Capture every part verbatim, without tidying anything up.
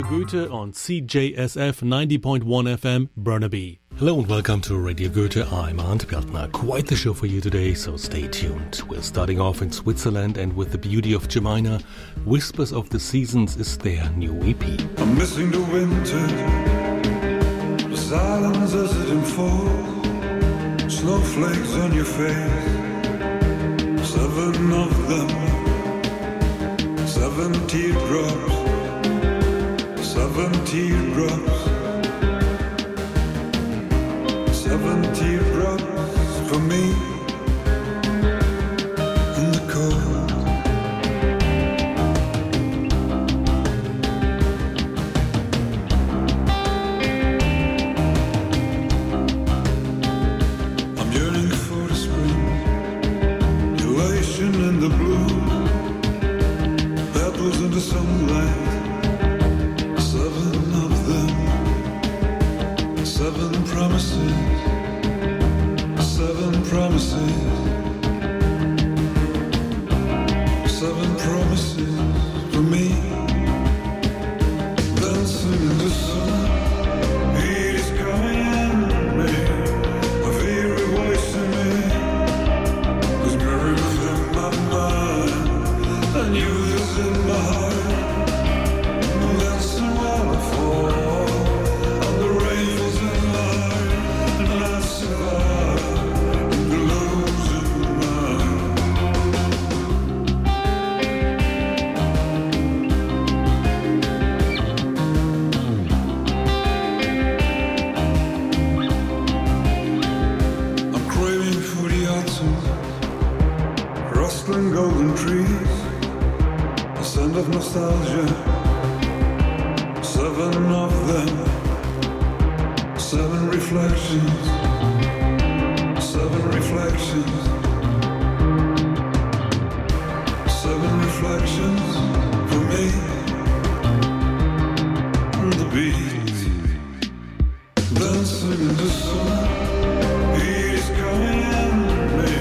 Goethe on C J S F ninety point one F M, Burnaby. Hello and welcome to Radio Goethe. I'm Arndt Bjartner. Quite the show for you today, so stay tuned. We're starting off in Switzerland and with the beauty of Jemina. Whispers of the Seasons is their new E P. I'm missing the winter, the silence as it unfolds, snowflakes on your face, seven of them, seven teardrops. Seven teardrops, seven teardrops for me in the cold. I'm yearning for the spring, elation in the blue, petals in the sunlight. Seven of them, seven promises, seven promises, seven promises for me. Dancing in the sun, heat is coming in me. I feel a voice in me, who's buried within my mind, and you is in my heart. Golden trees, the scent of nostalgia. Seven of them, seven reflections, seven reflections, seven reflections for me on the beat, dancing in the sun. Heat is coming in me.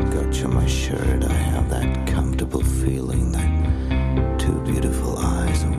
shirt, I have that comfortable feeling that two beautiful eyes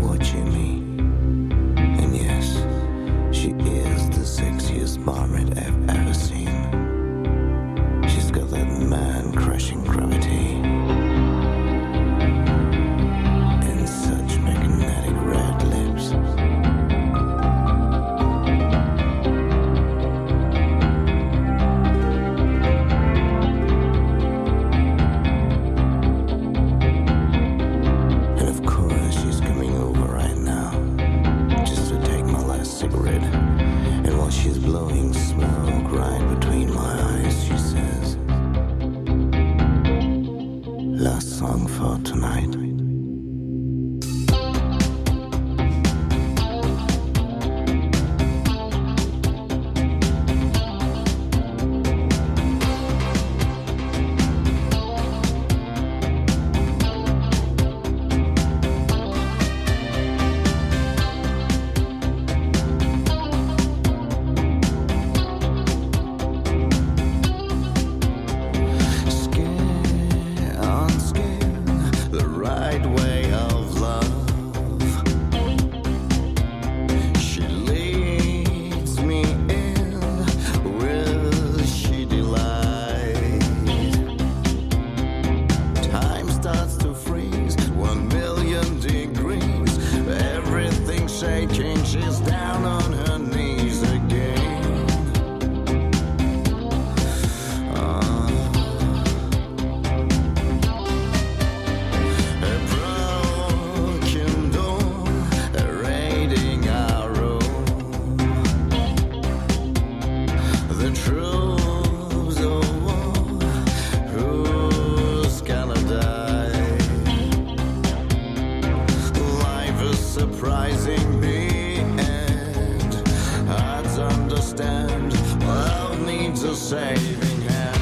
surprising the end. Hard to understand, love needs a saving hand.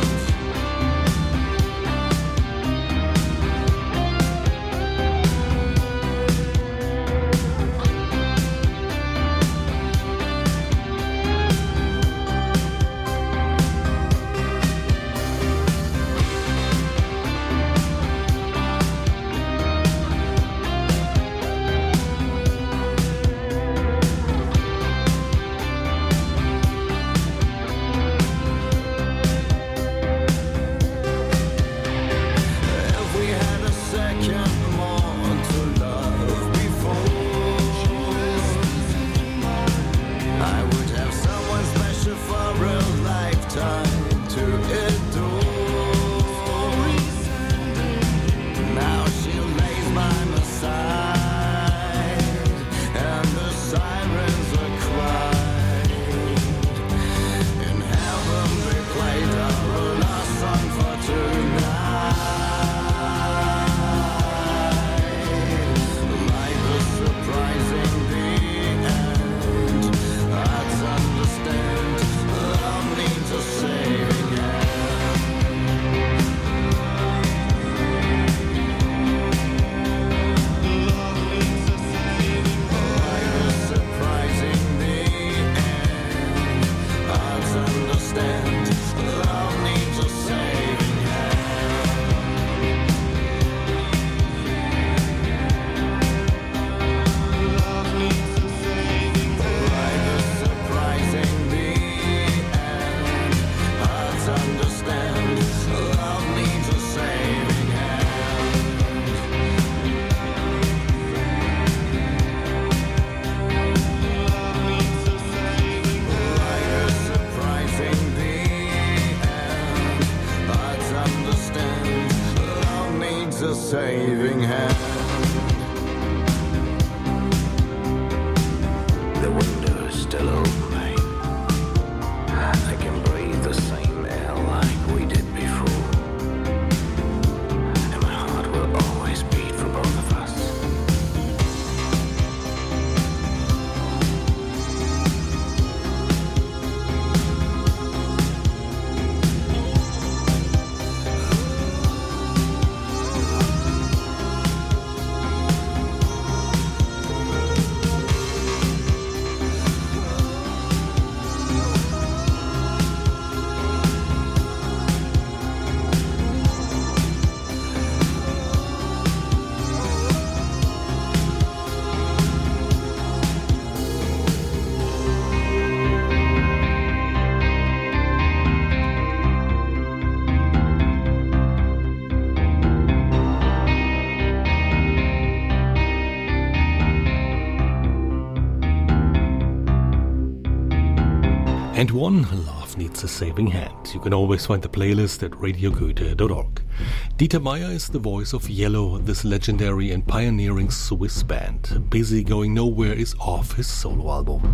Saving hand. The window is still open. I can breathe the same air like we did before. And my heart will always beat for both of us. And one love needs a saving hand. You can always find the playlist at radio goethe dot org. Dieter Meier is the voice of Yellow. This legendary and pioneering Swiss band. Busy Going Nowhere is off his solo album.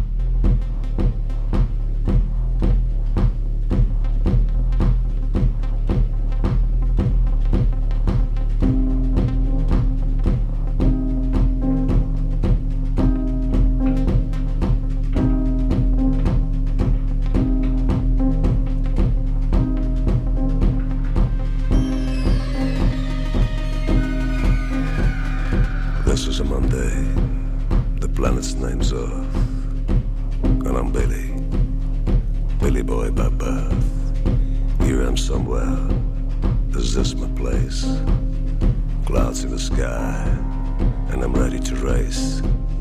This is a Monday, the planet's name's Earth, and I'm Billy, Billy Boy by birth. Here I am somewhere, is this my place? Clouds in the sky, and I'm ready to race.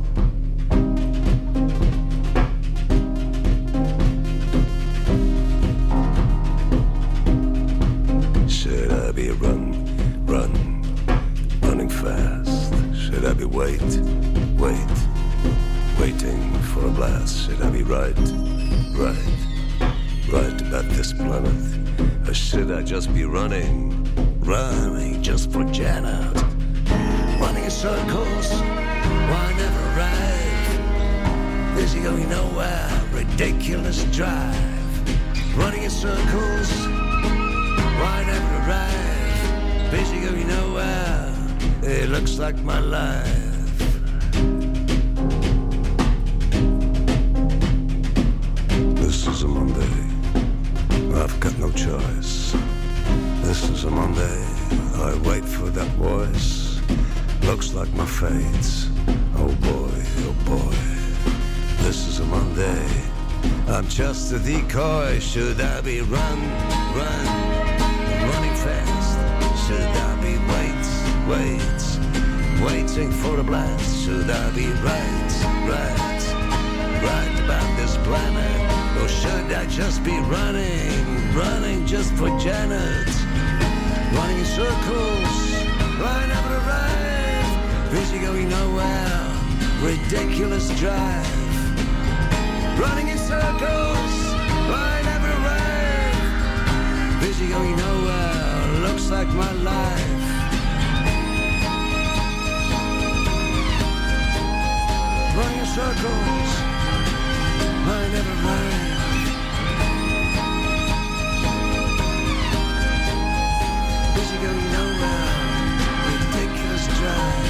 Should I be run, run, running fast? Should I be wait, wait, waiting for a blast? Should I be right, right, right about this planet? Or should I just be running, running just for Janet? Running in circles, why never arrive? Busy going nowhere, ridiculous drive. Running in circles, why never arrive? Busy going nowhere, it looks like my life. waits. Oh boy, oh boy, this is a Monday. I'm just a decoy. Should I be run, run, running fast? Should I be wait, wait, waiting for a blast? Should I be right, right, right about this planet? Or should I just be running, running just for Janet? Running in circles, I never arrive. Busy going nowhere, ridiculous drive. Running in circles, I never arrive. Busy going nowhere, looks like my life. Running in circles, I never arrive. Busy going nowhere, ridiculous drive.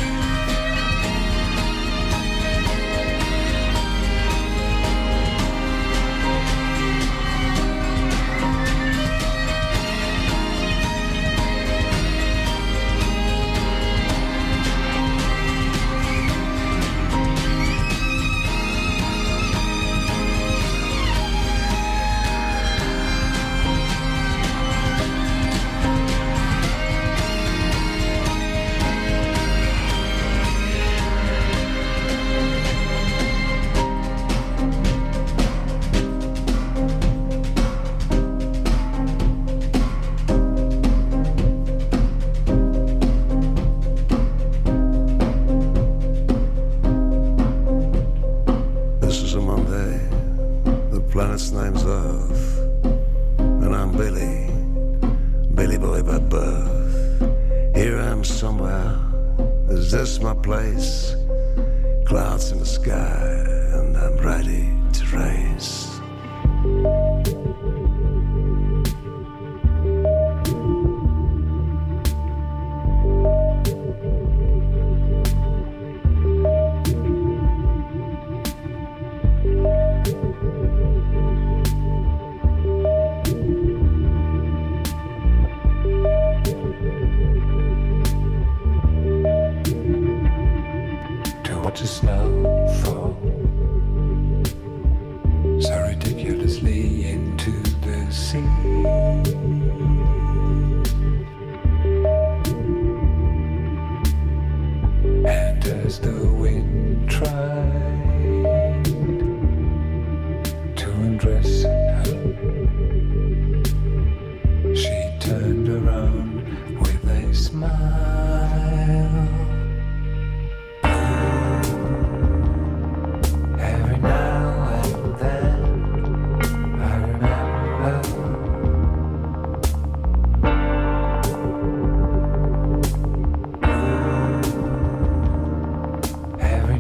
Planet's name's Earth, and I'm Billy, Billy boy by birth. Here I am somewhere, is this my place? Clouds in the sky, and I'm ready to race. To snowfall so ridiculously into the sea, and as the wind tried to undress her, she turned around with a smile. Every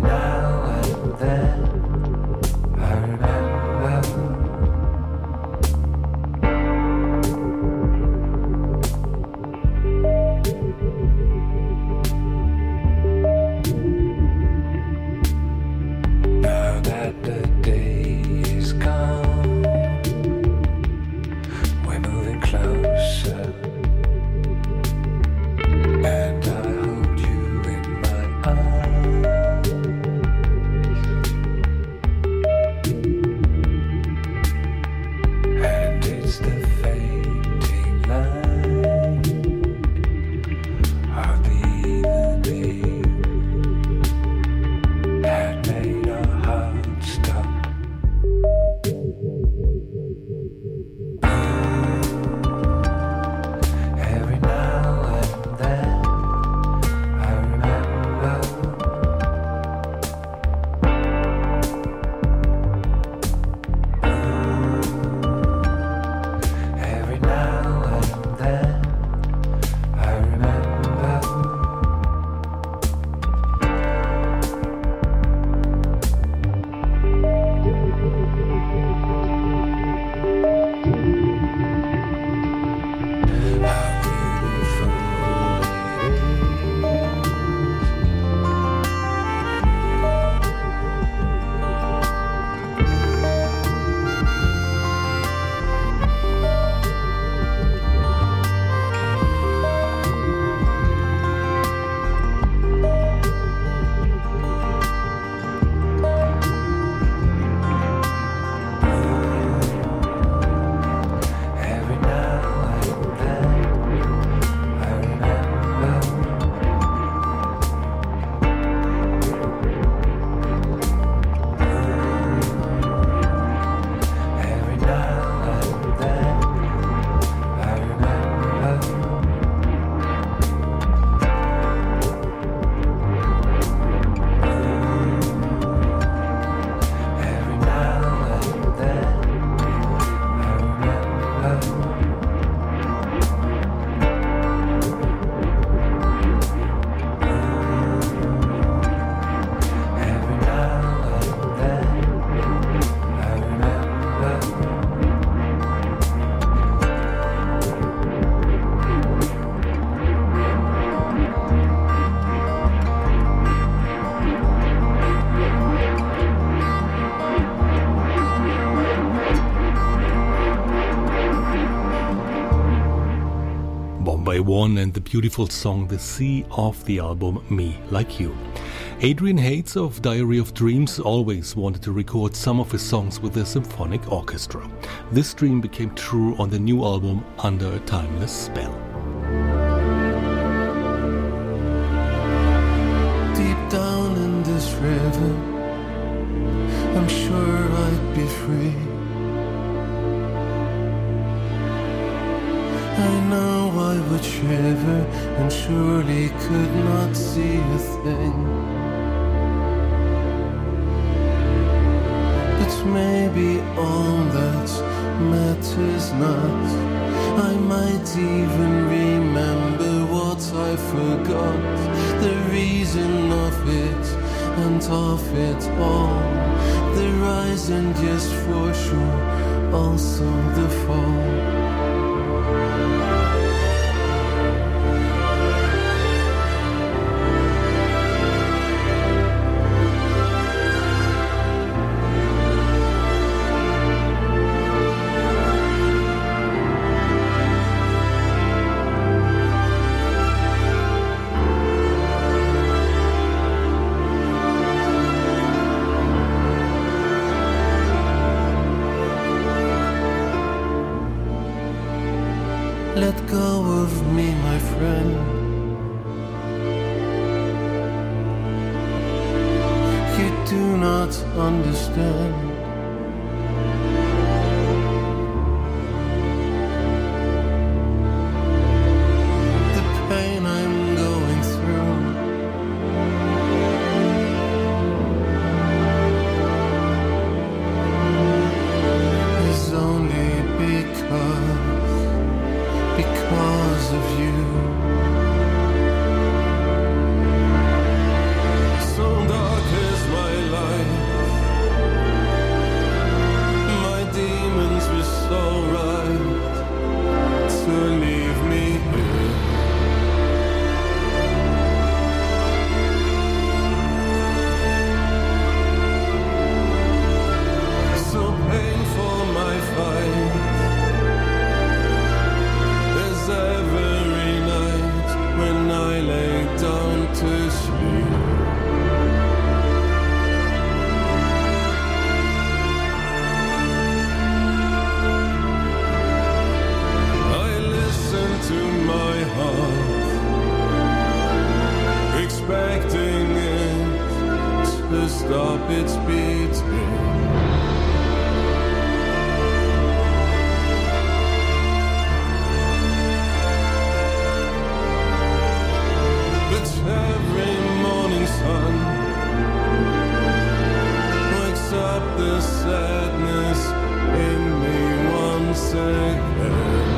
one and the beautiful song The Sea off the album Me Like You. Adrian Hates of Diary of Dreams always wanted to record some of his songs with a symphonic orchestra. This dream became true on the new album Under a Timeless Spell. Deep down in this river, I'm sure I'd be free. I know I would shiver and surely could not see a thing. But maybe all that matters not. I might even remember what I forgot, the reason of it and of it all, the rise and yes for sure, also the fall. Let go of me, my friend. You do not understand. The pain I'm going through. Is only because because of you. So dark is my life. My demons were so right to leave me here. So painful my fight. Every night when I lay down to sleep, I listen to my heart, expecting it to stop its beating. Every morning sun wakes up the sadness in me once again.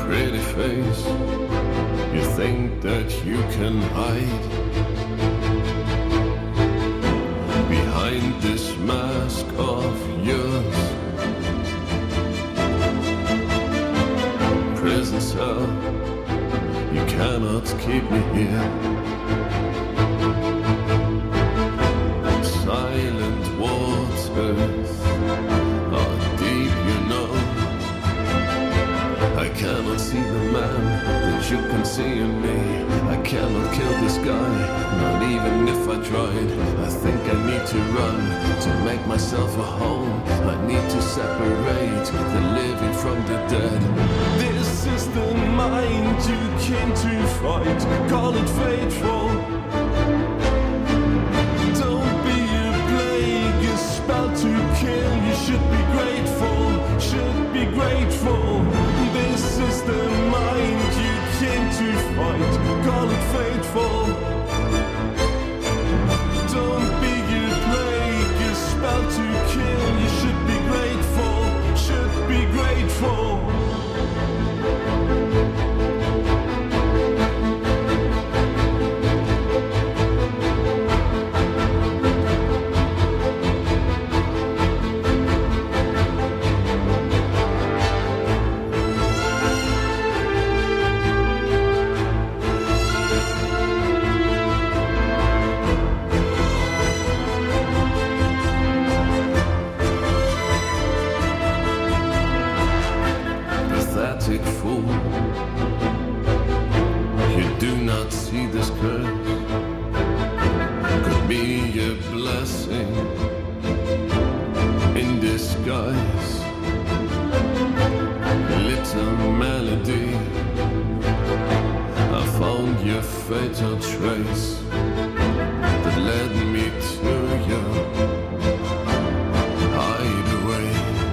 pretty face, you think that you can hide behind this mask of yours. Prison cell, you cannot keep me here. Silent waters are deep, you know. I cannot see the man that you can see in me. I cannot kill this guy, not even if I tried. I think I need to run to make myself a home. I need to separate the living from the dead. This is the mind you came to fight. Call it fateful. Don't be a plague, a spell to kill. You should be grateful, should be grateful. This is the mind you came to fight. Call it fateful. Don't be a plague, a spell to kill. You should be grateful, should be grateful. Fool, you do not see this curse could be a blessing in disguise. Little melody, I found your fatal trace that led me to your hideaway.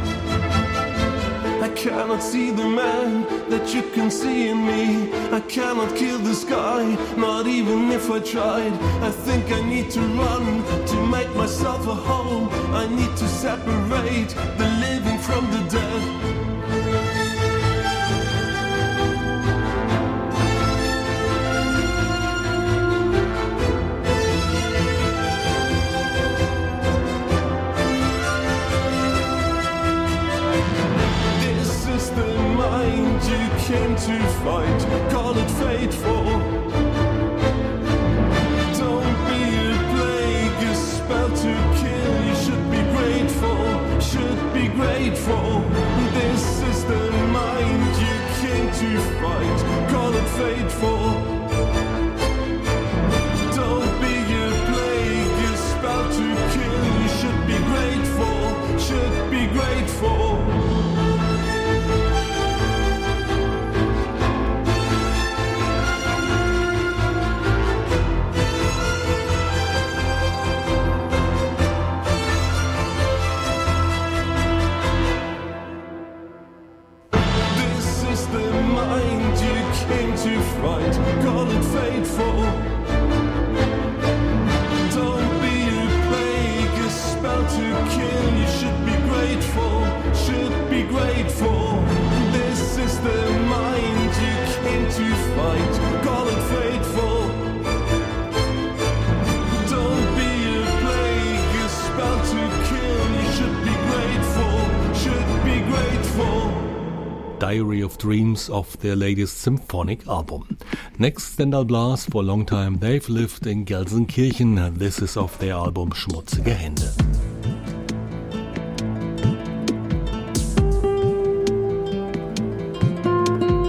I cannot see the man that you can see in me. I cannot kill this guy, not even if I tried. I think I need to run to make myself a home. I need to separate the living from the dead. Came to fight, call it fateful. Don't be a plague, a spell to kill. You should be grateful, should be grateful. This is the mind you came to fight, call it fateful. Don't be a plague, a spell to kill. You should be grateful, should be grateful. To fight, call it fateful. Don't be a plague, a spell to kill. You should be grateful, should be grateful. This is the mind you came to fight, call it fateful. Don't be a plague, a spell to kill. You should be grateful, should be grateful. Diary of Dreams of their latest symphonic album. Next, Stendhal Blas. For a long time they've lived in Gelsenkirchen. This is off their album Schmutzige Hände.